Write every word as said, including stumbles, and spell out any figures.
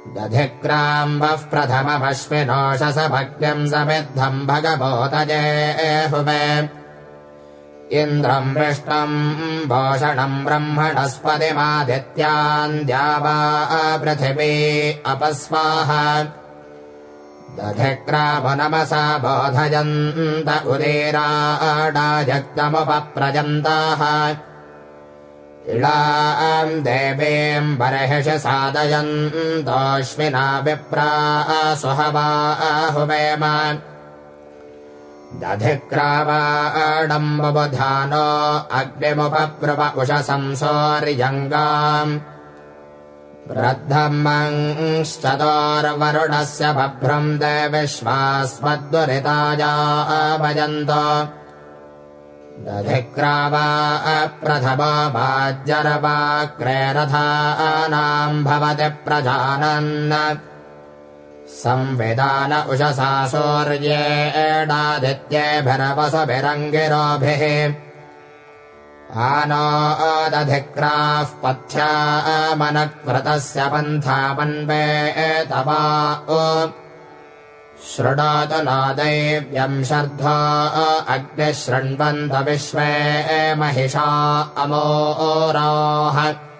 दधिक्राम्बः प्रथममश्विनोषसभग्यम् समिद्धम् भगवोतजे हुवे इन्द्रम् विष्णम् भूषणम् ब्रह्मणस्पतिमादित्यान् द्यावा पृथिवी अपस्वाहा दधिक्रामनमसा बोधयन्त उदीराडायक्तमुपप्रजन्ताः इळाम् देवीम् बर्हिषि सादयन्तोऽश्विना विप्रा सुहवाहुवेम दधिक्रावाडम् बुबुधानो अग्निमुपप्रुव उषसं सौर्यङ्गाम् वृद्धमंश्चतोर्वरुणस्य बभ्रम् देविश्वास्मद्दुरिताया भजन्तो दधिक्रावा प्रथमो वाज्यर्वाक्रे रथानाम् भवति प्रजानन् संविदान उषसा सूर्येणादित्येभिरवसुभिरङ्गिरोभिः आनो दधिक्राः पथ्यामनकृतस्य पन्थामन्वे तवा शृणोतु नो दैव्यम् शर्धो अग्निः शृण्वन्त विश्वे महिषा अमोराः।